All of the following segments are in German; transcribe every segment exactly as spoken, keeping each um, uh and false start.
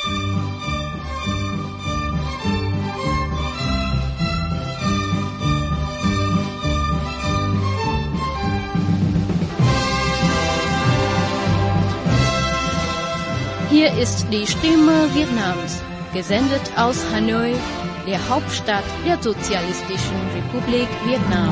Hier ist die Stimme Vietnams, gesendet aus Hanoi, der Hauptstadt der Sozialistischen Republik Vietnam.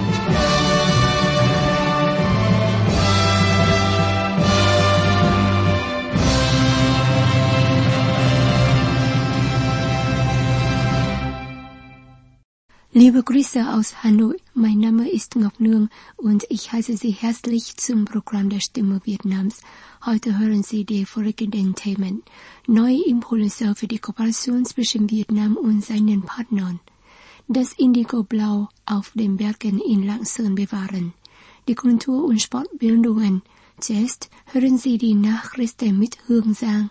Liebe Grüße aus Hanoi, mein Name ist Ngọc Nương und ich heiße Sie herzlich zum Programm der Stimme Vietnams. Heute hören Sie die folgenden Themen. Neue Impulse für die Kooperation zwischen Vietnam und seinen Partnern. Das Indigo-Blau auf den Bergen in Lang Sơn bewahren. Die Kultur- und Sportbildungen. Zuerst hören Sie die Nachrichten mit Hương Giang.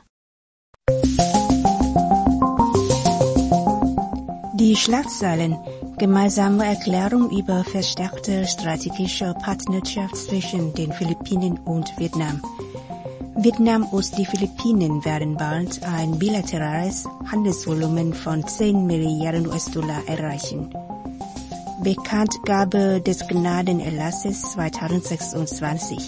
Die Schlagzeilen. Gemeinsame Erklärung über verstärkte strategische Partnerschaft zwischen den Philippinen und Vietnam. Vietnam und die Philippinen werden bald ein bilaterales Handelsvolumen von zehn Milliarden U S-Dollar erreichen. Bekanntgabe des Gnadenerlasses zweitausendsechsundzwanzig.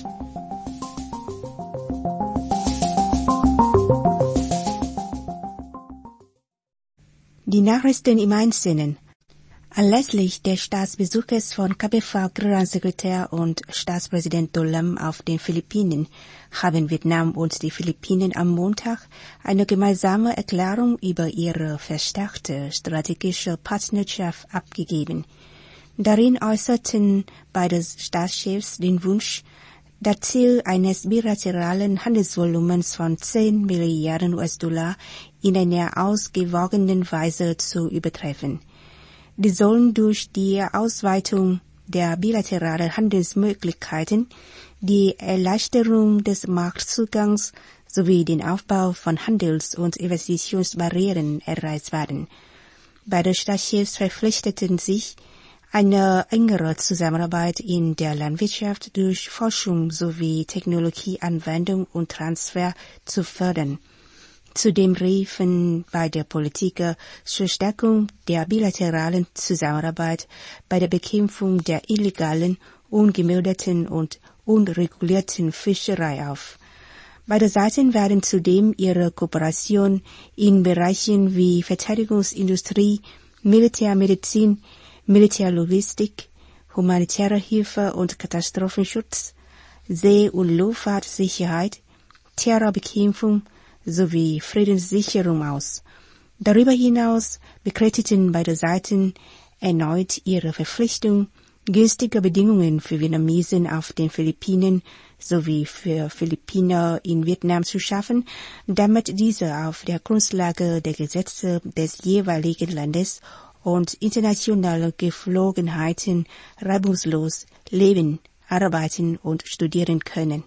Die Nachrichten im Einzelnen. Anlässlich des Staatsbesuches von K P V-Generalsekretär und Staatspräsident Do Lam auf den Philippinen haben Vietnam und die Philippinen am Montag eine gemeinsame Erklärung über ihre verstärkte strategische Partnerschaft abgegeben. Darin äußerten beide Staatschefs den Wunsch, das Ziel eines bilateralen Handelsvolumens von zehn Milliarden U S-Dollar in einer ausgewogenen Weise zu übertreffen. Die sollen durch die Ausweitung der bilateralen Handelsmöglichkeiten, die Erleichterung des Marktzugangs sowie den Aufbau von Handels- und Investitionsbarrieren erreicht werden. Beide Staatschefs verpflichteten sich, eine engere Zusammenarbeit in der Landwirtschaft durch Forschung sowie Technologieanwendung und Transfer zu fördern. Zudem riefen beide Politiker zur Stärkung der bilateralen Zusammenarbeit bei der Bekämpfung der illegalen, ungemeldeten und unregulierten Fischerei auf. Beide Seiten werden zudem ihre Kooperation in Bereichen wie Verteidigungsindustrie, Militärmedizin, Militärlogistik, humanitäre Hilfe und Katastrophenschutz, See- und Luftfahrtsicherheit, Terrorbekämpfung sowie Friedenssicherung aus. Darüber hinaus bekräftigten beide Seiten erneut ihre Verpflichtung, günstige Bedingungen für Vietnamesen auf den Philippinen sowie für Philippiner in Vietnam zu schaffen, damit diese auf der Grundlage der Gesetze des jeweiligen Landes und internationaler Geflogenheiten reibungslos leben, arbeiten und studieren können.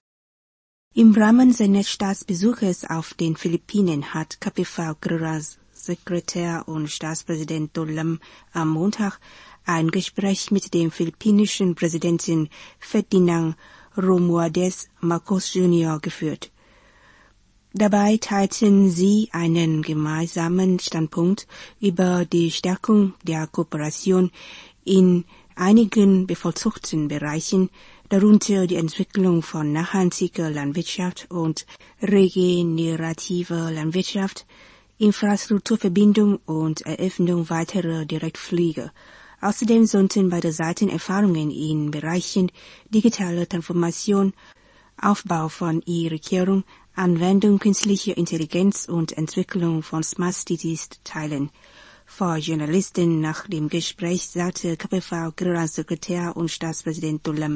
Im Rahmen seines Staatsbesuches auf den Philippinen hat K P V-Generalsekretär und Staatspräsident Do Lam am Montag ein Gespräch mit dem philippinischen Präsidenten Ferdinand Romualdez Marcos Junior geführt. Dabei teilten sie einen gemeinsamen Standpunkt über die Stärkung der Kooperation in einigen bevorzugten Bereichen, darunter die Entwicklung von nachhaltiger Landwirtschaft und regenerativer Landwirtschaft, Infrastrukturverbindung und Eröffnung weiterer Direktflüge. Außerdem sollten beide Seiten Erfahrungen in Bereichen digitale Transformation, Aufbau von E-Regierung, Anwendung künstlicher Intelligenz und Entwicklung von Smart Cities teilen. Vor Journalisten nach dem Gespräch sagte K P V-Generalsekretär und Staatspräsident Do Lam.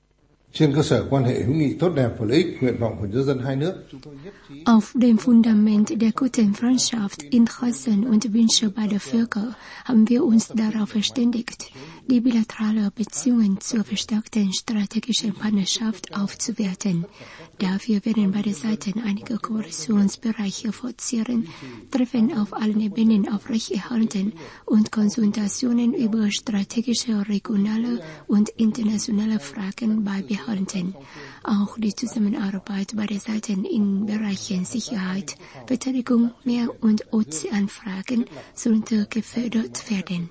Auf dem Fundament der guten Freundschaft, Interessen und Wünsche beider Völker haben wir uns darauf verständigt, die bilaterale Beziehungen zur verstärkten strategischen Partnerschaft aufzuwerten. Dafür werden beide Seiten einige Kooperationsbereiche forcieren, Treffen auf allen Ebenen aufrechterhalten und Konsultationen über strategische, regionale und internationale Fragen beibehalten. Auch die Zusammenarbeit beider Seiten in Bereichen Sicherheit, Verteidigung, Meer- und Ozeanfragen sollte gefördert werden.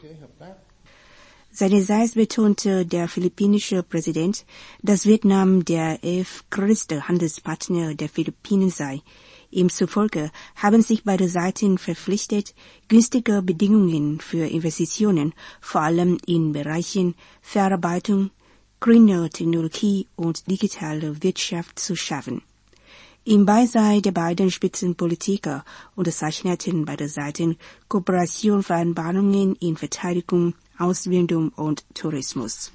Seinerseits betonte der philippinische Präsident, dass Vietnam der elftgrößte Handelspartner der Philippinen sei. Ihm zufolge haben sich beide Seiten verpflichtet, günstige Bedingungen für Investitionen, vor allem in Bereichen Verarbeitung, grüne Technologie und digitale Wirtschaft zu schaffen. Im Beisein der beiden Spitzenpolitiker unterzeichneten beide Seiten Kooperationsvereinbarungen in Verteidigung, Ausbildung und Tourismus.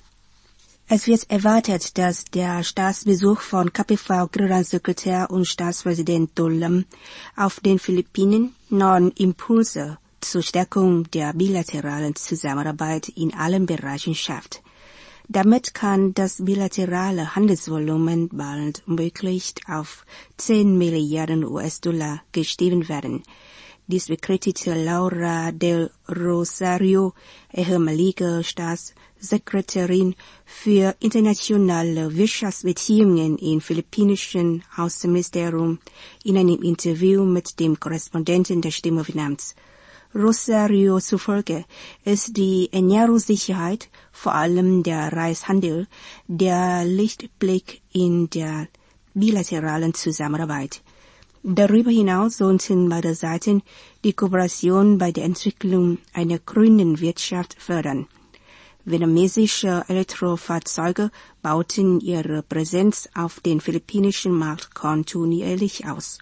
Es wird erwartet, dass der Staatsbesuch von K P V-Generalsekretär und Staatspräsident Do Lam auf den Philippinen neuen Impulse zur Stärkung der bilateralen Zusammenarbeit in allen Bereichen schafft. Damit kann das bilaterale Handelsvolumen bald möglichst auf zehn Milliarden U S-Dollar gestiegen werden. Dies bekräftigte Laura del Rosario, ehemalige Staatssekretärin für internationale Wirtschaftsbeziehungen im philippinischen Außenministerium, in einem Interview mit dem Korrespondenten der Stimme Vietnams. Rosario zufolge ist die Ernährungssicherheit, vor allem der Reishandel, der Lichtblick in der bilateralen Zusammenarbeit. Darüber hinaus sollten beide Seiten die Kooperation bei der Entwicklung einer grünen Wirtschaft fördern. Vietnamesische Elektrofahrzeuge bauten ihre Präsenz auf den philippinischen Markt kontinuierlich aus.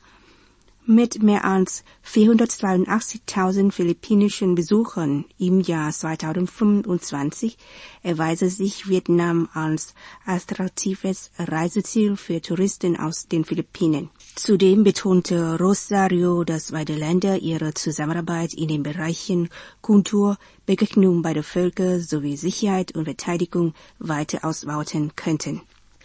Mit mehr als vierhundertzweiundachtzigtausend philippinischen Besuchern im Jahr zweitausendfünfundzwanzig erweist sich Vietnam als attraktives Reiseziel für Touristen aus den Philippinen. Zudem betonte Rosario, dass beide Länder ihre Zusammenarbeit in den Bereichen Kultur, Begegnung beider Völker sowie Sicherheit und Verteidigung weiter ausbauen könnten.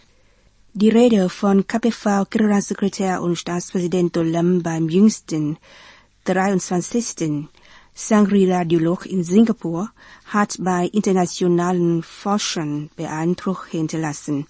Die Rede von K P V-Generalsekretär und Staatspräsident Do Lam beim jüngsten dreiundzwanzigsten Shangri-La-Dialog in Singapur hat bei internationalen Forschern Beeindruck hinterlassen.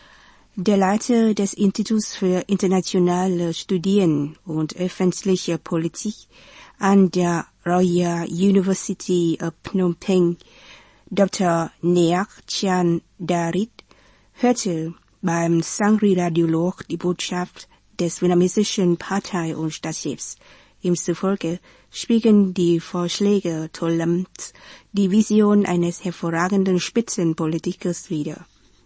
Der Leiter des Instituts für internationale Studien und öffentliche Politik an der Royal University of Phnom Penh, Doktor Neak Chan Darit, hörte beim Shangri-La-Dialog die Botschaft des vietnamesischen Partei- und Staatschefs. Ihm zufolge spiegeln die Vorschläge Do Lams die Vision eines hervorragenden Spitzenpolitikers wider.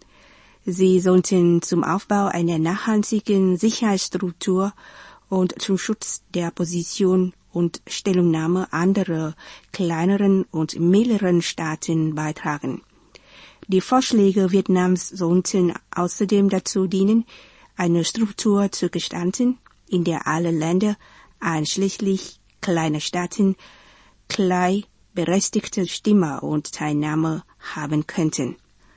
Sie sollten zum Aufbau einer nachhaltigen Sicherheitsstruktur und zum Schutz der Position und Stellungnahme anderer kleineren und mittleren Staaten beitragen. Die Vorschläge Vietnams sollten außerdem dazu dienen, eine Struktur zu gestalten, in der alle Länder, einschließlich kleiner Staaten, gleichberechtigte Stimme und Teilnahme haben könnten.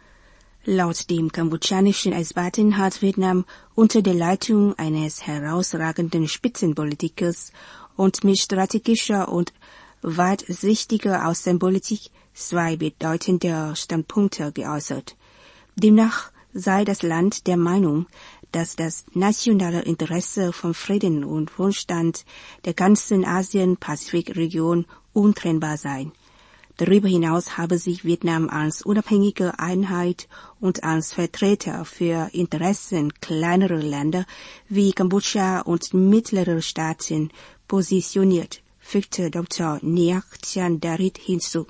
Laut dem kambodschanischen Experten hat Vietnam unter der Leitung eines herausragenden Spitzenpolitikers und mit strategischer und weitsichtiger Außenpolitik zwei bedeutende Standpunkte geäußert. Demnach sei das Land der Meinung, dass das nationale Interesse von Frieden und Wohlstand der ganzen Asien-Pazifik-Region untrennbar sei. Darüber hinaus habe sich Vietnam als unabhängige Einheit und als Vertreter für Interessen kleinerer Länder wie Kambodscha und mittlerer Staaten positioniert, fügte Doktor Neak Chan Darit hinzu.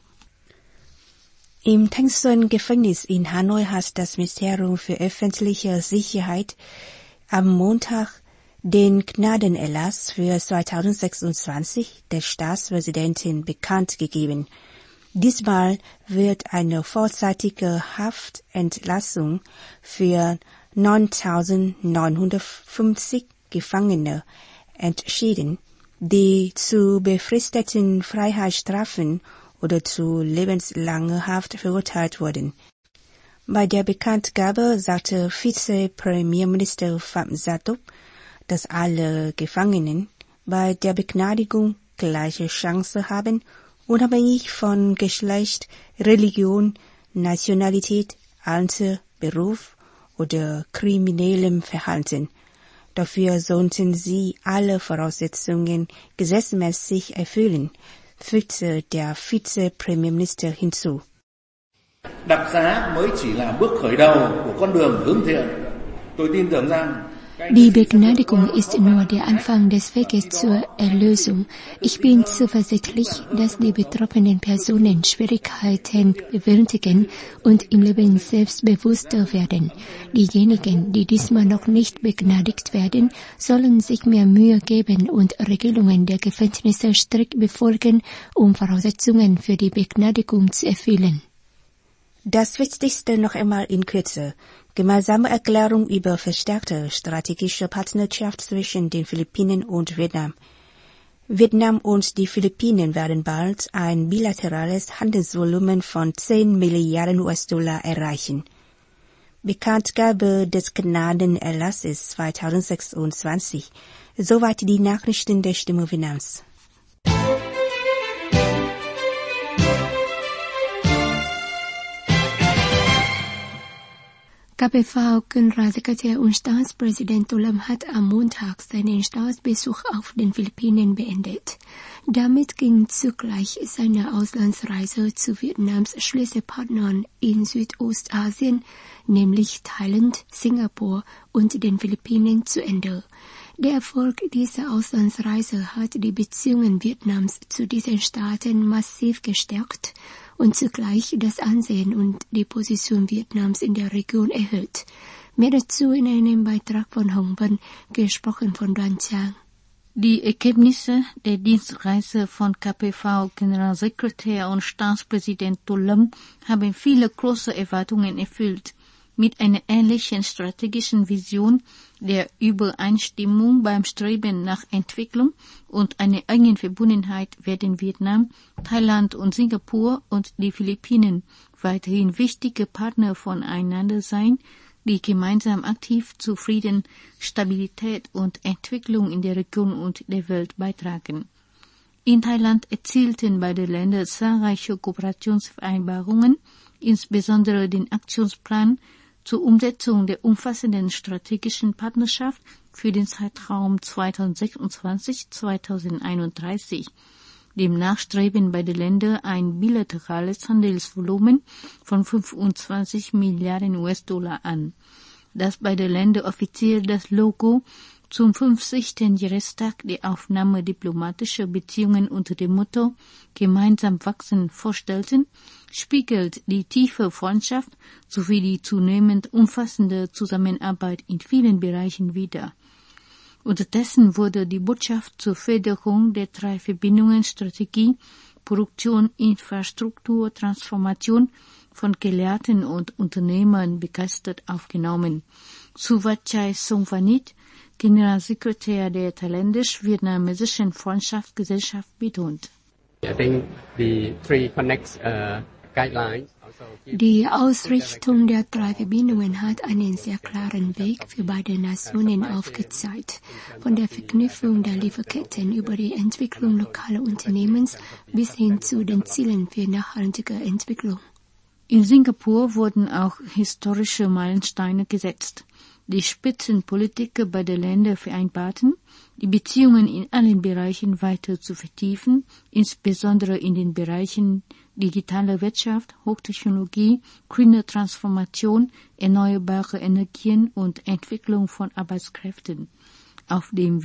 Im Thanh-Xuan-Gefängnis in Hanoi hat das Ministerium für öffentliche Sicherheit am Montag den Gnadenerlass für zweitausendsechsundzwanzig der Staatspräsidentin bekannt gegeben. Diesmal wird eine vorzeitige Haftentlassung für neuntausendneunhundertfünfzig Gefangene entschieden, die zu befristeten Freiheitsstrafen oder zu lebenslanger Haft verurteilt wurden. Bei der Bekanntgabe sagte Vize-Premierminister Pham Sathoth, dass alle Gefangenen bei der Begnadigung gleiche Chance haben, unabhängig von Geschlecht, Religion, Nationalität, Alter, Beruf oder kriminellem Verhalten. Dafür sollten sie alle Voraussetzungen gesetzmäßig erfüllen, fügte der Vize-Premierminister hinzu. Đặc xá mới chỉ là bước khởi đầu của con đường hướng thiện. Tôi tin tưởng rằng Die Begnadigung ist nur der Anfang des Weges zur Erlösung. Ich bin zuversichtlich, dass die betroffenen Personen Schwierigkeiten bewältigen und im Leben selbstbewusster werden. Diejenigen, die diesmal noch nicht begnadigt werden, sollen sich mehr Mühe geben und Regelungen der Gefängnisse strikt befolgen, um Voraussetzungen für die Begnadigung zu erfüllen. Das Wichtigste noch einmal in Kürze. Gemeinsame Erklärung über verstärkte strategische Partnerschaft zwischen den Philippinen und Vietnam. Vietnam und die Philippinen werden bald ein bilaterales Handelsvolumen von zehn Milliarden U S-Dollar erreichen. Bekanntgabe des Gnadenerlasses zweitausendsechsundzwanzig. Soweit die Nachrichten der Stimme Vietnams. K P V-Generalsekretär und Staatspräsident Dollam hat am Montag seinen Staatsbesuch auf den Philippinen beendet. Damit ging zugleich seine Auslandsreise zu Vietnams Schlüsselpartnern in Südostasien, nämlich Thailand, Singapur und den Philippinen, zu Ende. Der Erfolg dieser Auslandsreise hat die Beziehungen Vietnams zu diesen Staaten massiv gestärkt und zugleich das Ansehen und die Position Vietnams in der Region erhöht. Mehr dazu in einem Beitrag von Hong Wen, gesprochen von Duan Chang. Die Ergebnisse der Dienstreise von K P V-Generalsekretär und Staatspräsident Dollam haben viele große Erwartungen erfüllt. Mit einer ähnlichen strategischen Vision der Übereinstimmung beim Streben nach Entwicklung und einer engen Verbundenheit werden Vietnam, Thailand und Singapur und die Philippinen weiterhin wichtige Partner voneinander sein, die gemeinsam aktiv zu Frieden, Stabilität und Entwicklung in der Region und der Welt beitragen. In Thailand erzielten beide Länder zahlreiche Kooperationsvereinbarungen, insbesondere den Aktionsplan zur Umsetzung der umfassenden strategischen Partnerschaft für den Zeitraum zweitausendsechsundzwanzig bis zweitausendeinunddreißig. Demnach streben beide Länder ein bilaterales Handelsvolumen von fünfundzwanzig Milliarden U S-Dollar an. Dass beide Länder offiziell das Logo zum fünfzigsten Jahrestag der Aufnahme diplomatischer Beziehungen unter dem Motto Gemeinsam wachsen vorstellten, spiegelt die tiefe Freundschaft sowie die zunehmend umfassende Zusammenarbeit in vielen Bereichen wider. Unterdessen wurde die Botschaft zur Förderung der drei Verbindungen Strategie, Produktion, Infrastruktur, Transformation von Gelehrten und Unternehmern begeistert aufgenommen. Suwachai Songvanith, Generalsekretär der thailändisch-vietnamesischen Freundschaftsgesellschaft, betont. I think the three connects uh, guidelines. Die Ausrichtung der drei Verbindungen hat einen sehr klaren Weg für beide Nationen aufgezeigt. Von der Verknüpfung der Lieferketten über die Entwicklung lokaler Unternehmens bis hin zu den Zielen für nachhaltige Entwicklung. In Singapur wurden auch historische Meilensteine gesetzt. Die Spitzenpolitiker beider Länder vereinbarten, die Beziehungen in allen Bereichen weiter zu vertiefen, insbesondere in den Bereichen digitale Wirtschaft, Hochtechnologie, grüne Transformation, erneuerbare Energien und Entwicklung von Arbeitskräften. Auf dem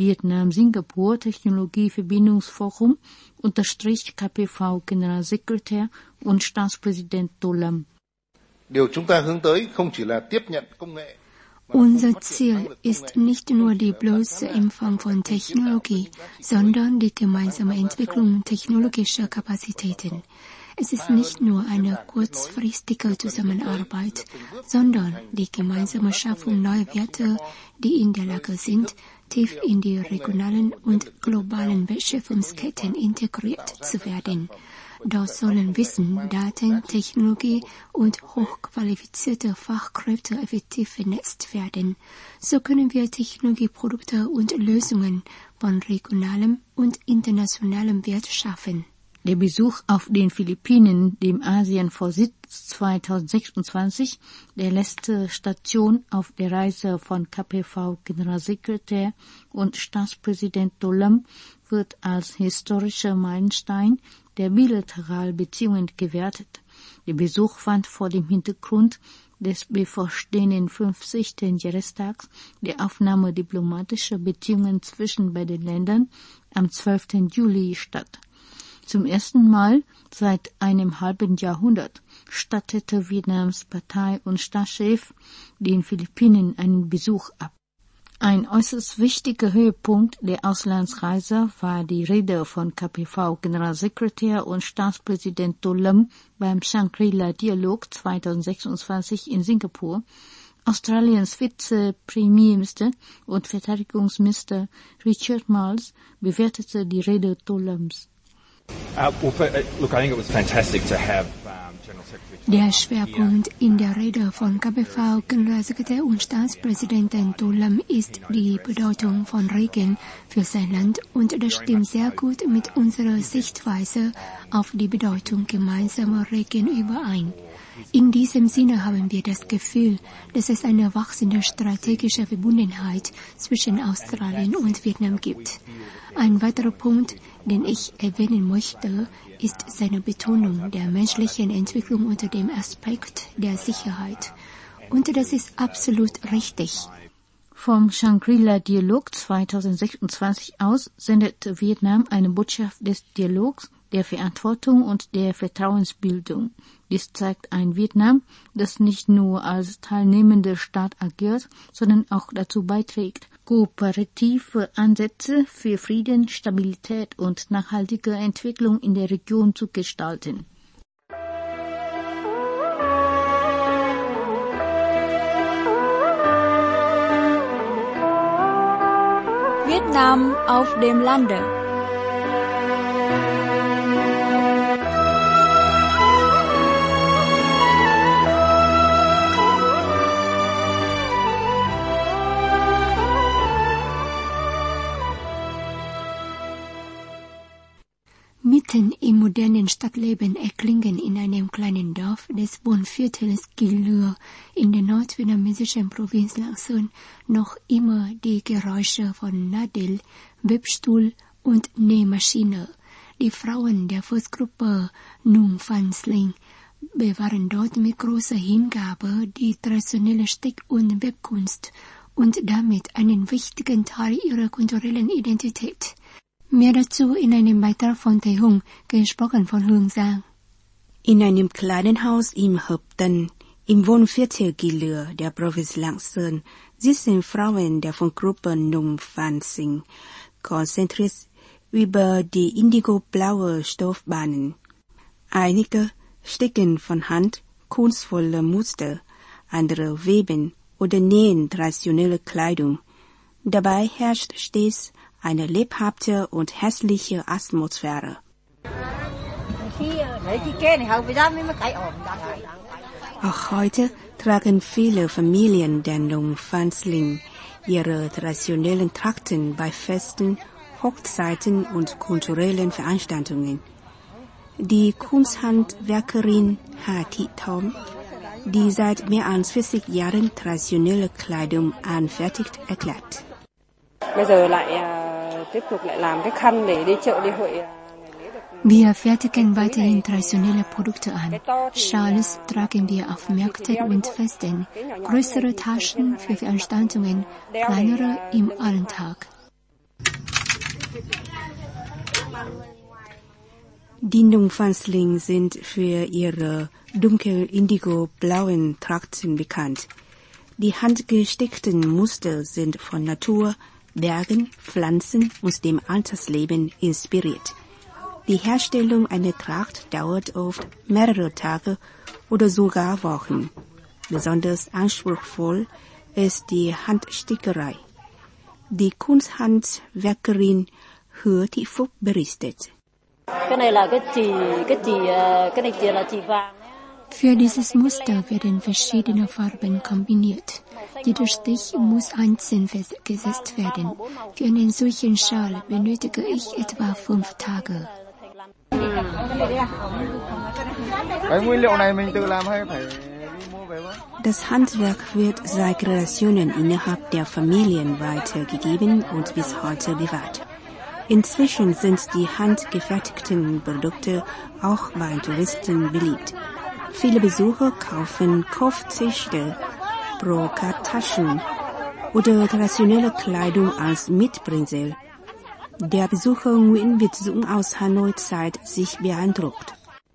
Vietnam-Singapur-Technologie-Verbindungsforum unterstrich K P V-Generalsekretär und Staatspräsident Dollam. Điều chúng ta hướng tới không chỉ là tiếp nhận công nghệ. Unser Ziel ist nicht nur die bloße Empfang von Technologie, sondern die gemeinsame Entwicklung technologischer Kapazitäten. Es ist nicht nur eine kurzfristige Zusammenarbeit, sondern die gemeinsame Schaffung neuer Werte, die in der Lage sind, tief in die regionalen und globalen Wertschöpfungsketten integriert zu werden. Dort sollen Wissen, Daten, Technologie und hochqualifizierte Fachkräfte effektiv vernetzt werden. So können wir Technologieprodukte und Lösungen von regionalem und internationalem Wert schaffen. Der Besuch auf den Philippinen, dem Asienvorsitz zweitausendsechsundzwanzig, der letzte Station auf der Reise von K P V-Generalsekretär und Staatspräsident Doulam, wird als historischer Meilenstein der bilateralen Beziehungen gewertet. Der Besuch fand vor dem Hintergrund des bevorstehenden fünfzigsten Jahrestags der Aufnahme diplomatischer Beziehungen zwischen beiden Ländern am zwölften Juli statt. Zum ersten Mal seit einem halben Jahrhundert stattete Vietnams Partei- und Staatschef den Philippinen einen Besuch ab. Ein äußerst wichtiger Höhepunkt der Auslandsreise war die Rede von K P V-Generalsekretär und Staatspräsident Doulam beim Shangri-La-Dialog zweitausendsechsundzwanzig in Singapur. Australiens Vize-Premierminister und Verteidigungsminister Richard Marles bewertete die Rede Doulams. Uh, well, for, uh, look, I think it was fantastic to have um, General Secretary. Der Schwerpunkt in der Rede von K P V-Generalsekretär und Staatspräsidenten Doulam ist die Bedeutung von Regen für sein Land und das stimmt sehr gut mit unserer Sichtweise auf die Bedeutung gemeinsamer Regen überein. In diesem Sinne haben wir das Gefühl, dass es eine wachsende strategische Verbundenheit zwischen Australien und Vietnam gibt. Ein weiterer Punkt, den ich erwähnen möchte, ist seine Betonung der menschlichen Entwicklung unter dem Aspekt der Sicherheit. Und das ist absolut richtig. Vom Shangri-La-Dialog zweitausendsechsundzwanzig aus sendet Vietnam eine Botschaft des Dialogs, der Verantwortung und der Vertrauensbildung. Dies zeigt ein Vietnam, das nicht nur als teilnehmender Staat agiert, sondern auch dazu beiträgt, kooperative Ansätze für Frieden, Stabilität und nachhaltige Entwicklung in der Region zu gestalten. Vietnam auf dem Lande. Mitten im modernen Stadtleben erklingen in einem kleinen Dorf des Wohnviertels Gilur in der nordvietnamesischen Provinz Lạng Sơn noch immer die Geräusche von Nadel, Webstuhl und Nähmaschine. Die Frauen der Volksgruppe Nung Van Sling bewahren dort mit großer Hingabe die traditionelle Stick- und Webkunst und damit einen wichtigen Teil ihrer kulturellen Identität. Mehr dazu in einem Beitrag von Tae Hung, gesprochen von Hương Giang. In einem kleinen Haus im Haupten, im Wohnviertel Gilur der Provinz Lạng Sơn, sitzen Frauen der von Gruppe Nung Van Sing, konzentriert über die indigo-blaue Stoffbahnen. Einige sticken von Hand kunstvolle Muster, andere weben oder nähen traditionelle Kleidung. Dabei herrscht stets eine lebhafte und hässliche Atmosphäre. Auch heute tragen viele Familien der Nung Van Sling ihre traditionellen Trachten bei Festen, Hochzeiten und kulturellen Veranstaltungen. Die Kunsthandwerkerin Ha Thi Thom, die seit mehr als vierzig Jahren traditionelle Kleidung anfertigt, erklärt. Wir fertigen weiterhin traditionelle Produkte an. Schals tragen wir auf Märkten und Festen, größere Taschen für Veranstaltungen, kleinere im Alltag. Die Nung Van Sling sind für ihre dunkel indigo-blauen Trachten bekannt. Die handgestickten Muster sind von Natur, Bergen, Pflanzen und dem Alltagsleben inspiriert. Die Herstellung einer Tracht dauert oft mehrere Tage oder sogar Wochen. Besonders anspruchsvoll ist die Handstickerei. Die Kunsthandwerkerin Hứa Thị Phúc berichtet. Für dieses Muster werden verschiedene Farben kombiniert. Jeder Stich muss einzeln gesetzt werden. Für einen solchen Schal benötige ich etwa fünf Tage. Das Handwerk wird seit Generationen innerhalb der Familien weitergegeben und bis heute bewahrt. Inzwischen sind die handgefertigten Produkte auch bei Touristen beliebt. Viele Besucher kaufen Kopfzechte, Brokattaschen oder traditionelle Kleidung als Mitbringsel. Der Besucher Nguyễn Việt Dũng aus Hanoi zeigt sich beeindruckt.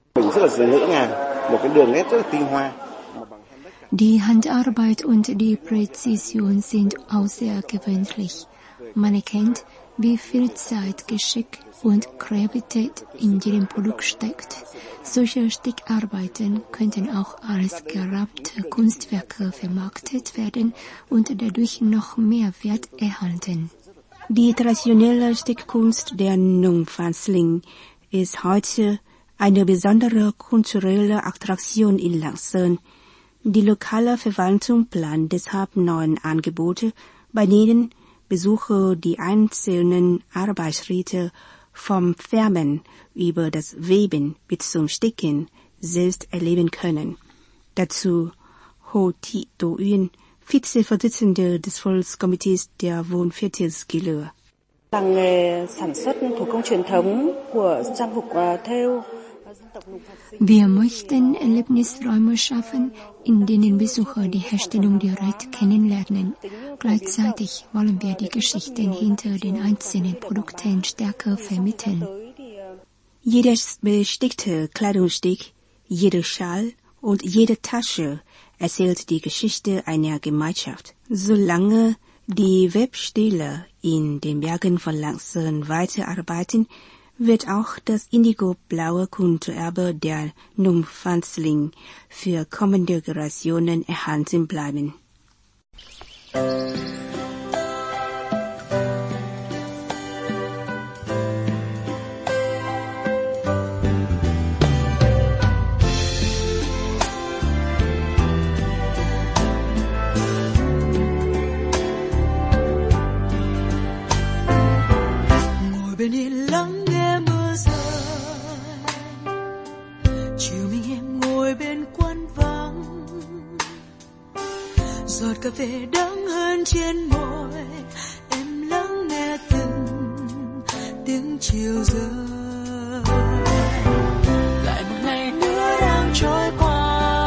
Die Handarbeit und die Präzision sind außergewöhnlich. Man erkennt, wie viel Zeit, Geschick und Kreativität in jedem Produkt steckt. Solche Stickarbeiten könnten auch als gerahmte Kunstwerke vermarktet werden und dadurch noch mehr Wert erhalten. Die traditionelle Stickkunst der Nung Phan-Sling ist heute eine besondere kulturelle Attraktion in Lang Son. Die lokale Verwaltung plant deshalb neue Angebote, bei denen Besucher die einzelnen Arbeitsschritte vom Färben über das Weben bis zum Sticken selbst erleben können. Dazu Ho Thị Do Uyên, Vizevorsitzende des Volkskomitees der Wohnviertels Gileur. Wir möchten Erlebnisräume schaffen, in denen Besucher die Herstellung direkt kennenlernen. Gleichzeitig wollen wir die Geschichten hinter den einzelnen Produkten stärker vermitteln. Jedes bestickte Kleidungsstück, jeder Schal und jede Tasche erzählt die Geschichte einer Gemeinschaft. Solange die Webstühle in den Bergen von Lang Son weiterarbeiten, wird auch das indigo-blaue Kulturerbe der Nung Phan-Sling für kommende Generationen erhalten bleiben. Ngồi bên yên lắng nghe mưa rơi, chiều mình em ngồi bên quán vắng, giọt cà phê đắng hơn trên môi, em lắng nghe từng tiếng chiều rơi. Lại một ngày nữa đang trôi qua,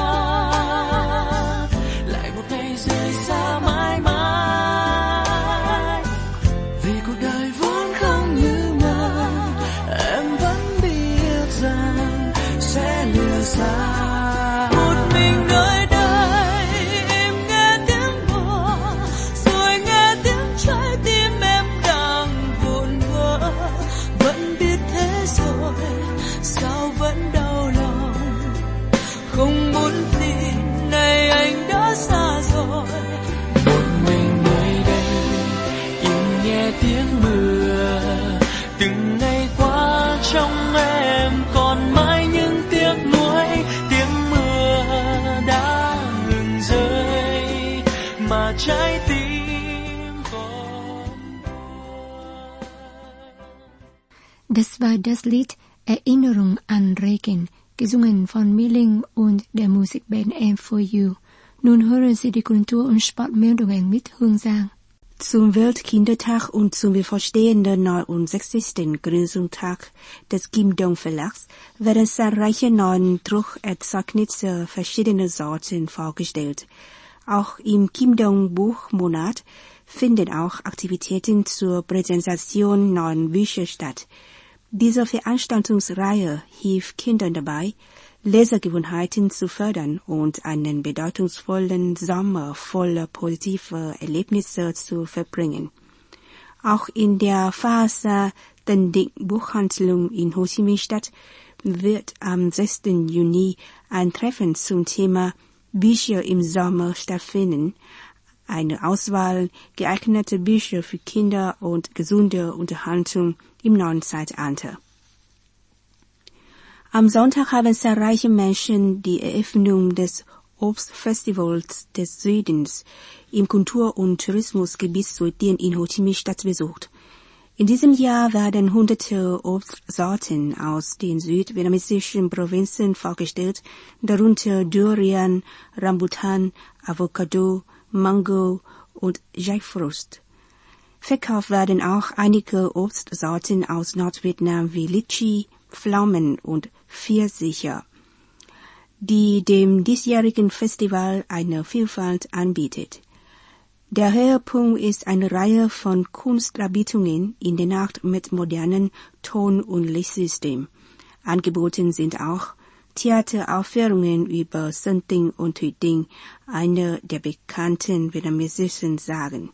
lại một ngày rời xa mãi mãi. Vì cuộc đời vốn không như mơ, em vẫn biết rằng sẽ lìa xa. Một mình nơi đây em nghe tiếng mùa, rồi nghe tiếng trái tim em đang vụn vỡ. Vẫn biết thế rồi, sao vẫn đau lòng, không muốn tin này anh đã xa rồi. Một mình nơi đây im nghe tiếng mưa, từng ngày qua trong em còn mãi những tiếc nuối. Tiếng mưa đã ngừng rơi mà trái tim còn buồn. Das war das Lied Erinnerung an Regen, gesungen von Milling und der Musikband M four U. Nun hören Sie die Kultur- und Sportmeldungen mit Hương Giang. Zum Weltkindertag und zum bevorstehenden neunundsechzigsten Gründungstag des Kim Dong Verlags werden zahlreiche neue Druckerzeugnisse verschiedener Sorten vorgestellt. Auch im Kim Dong Buchmonat finden auch Aktivitäten zur Präsentation neuer Bücher statt. Diese Veranstaltungsreihe hilft Kindern dabei, Lesegewohnheiten zu fördern und einen bedeutungsvollen Sommer voller positiver Erlebnisse zu verbringen. Auch in der Phase Tân Buchhandlung in Ho Chi Minh Stadt wird am sechsten Juni ein Treffen zum Thema Bücher im Sommer stattfinden. Eine Auswahl geeigneter Bücher für Kinder und gesunde Unterhaltung im neuen Zeitalter. Am Sonntag haben zahlreiche Menschen die Eröffnung des Obstfestivals des Südens im Kultur- und Tourismusgebiet Suidien in Ho Chi Minh Stadt besucht. In diesem Jahr werden hunderte Obstsorten aus den südvietnamesischen Provinzen vorgestellt, darunter Durian, Rambutan, Avocado, Mango und Jackfruit. Verkauft werden auch einige Obstsorten aus Nordvietnam wie Litchi, Pflaumen und Pfirsiche, die dem diesjährigen Festival eine Vielfalt anbietet. Der Höhepunkt ist eine Reihe von Kunstdarbietungen in der Nacht mit modernen Ton- und Lichtsystem. Angeboten sind auch Theateraufführungen über Sơn Tinh und Thủy Tinh, eine der bekannten vietnamesischen Sagen.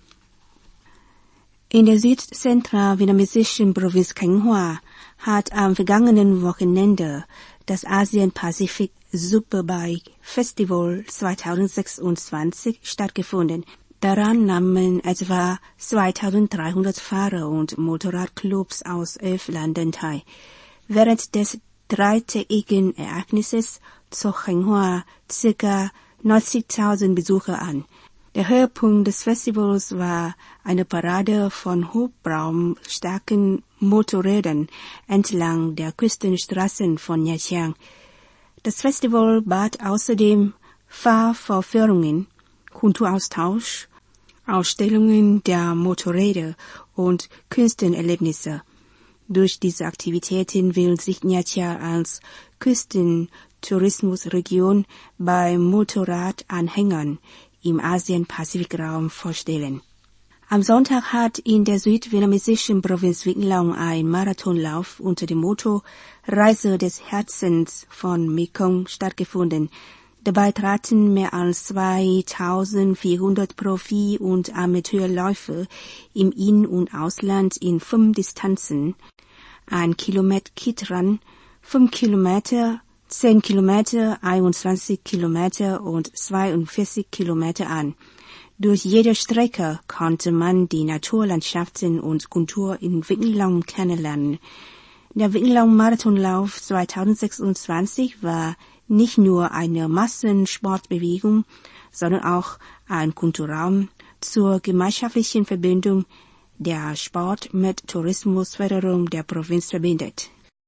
In der südzentral-vietnamesischen Provinz Khánh Hòa hat am vergangenen Wochenende das Asien-Pacific Superbike Festival zweitausendsechsundzwanzig stattgefunden. Daran nahmen etwa zweitausenddreihundert Fahrer und Motorradclubs aus elf Ländern teil. Während des dreitägigen Ereignisses zog Khánh Hòa ca. neunzigtausend Besucher an. Der Höhepunkt des Festivals war eine Parade von hubraumstarken Motorrädern entlang der Küstenstraßen von Nha Trang. Das Festival bat außerdem Fahrvorführungen, Kulturaustausch, Ausstellungen der Motorräder und Kunsterlebnisse. Durch diese Aktivitäten will sich Nha Trang als Küstentourismusregion bei Motorradanhängern im Asien-Pazifik-Raum vorstellen. Am Sonntag hat in der südvietnamesischen Provinz Vĩnh Long ein Marathonlauf unter dem Motto Reise des Herzens von Mekong stattgefunden. Dabei traten mehr als zweitausendvierhundert Profi- und Amateurläufer im In- und Ausland in fünf Distanzen, ein Kilometer Kitrun, fünf Kilometer, zehn Kilometer, einundzwanzig Kilometer und zweiundvierzig Kilometer an. Durch jede Strecke konnte man die Naturlandschaften und Kultur in Vĩnh Long kennenlernen. Der Vĩnh Long Marathonlauf zweitausendsechsundzwanzig war nicht nur eine Massensportbewegung, sondern auch ein Kulturraum zur gemeinschaftlichen Verbindung, der Sport mit Tourismusförderung der Provinz verbindet.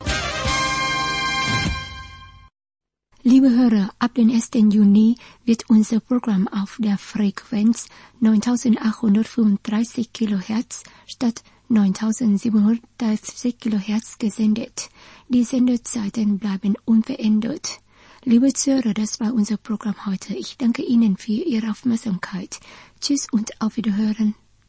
Liebe Hörer, ab dem ersten Juni wird unser Programm auf der Frequenz neuntausendachthundertfünfunddreißig Kilohertz statt neuntausendsiebenhundertsiebzig Kilohertz gesendet. Die Sendezeiten bleiben unverändert. Liebe Zuhörer, das war unser Programm heute. Ich danke Ihnen für Ihre Aufmerksamkeit. Tschüss und auf Wiederhören.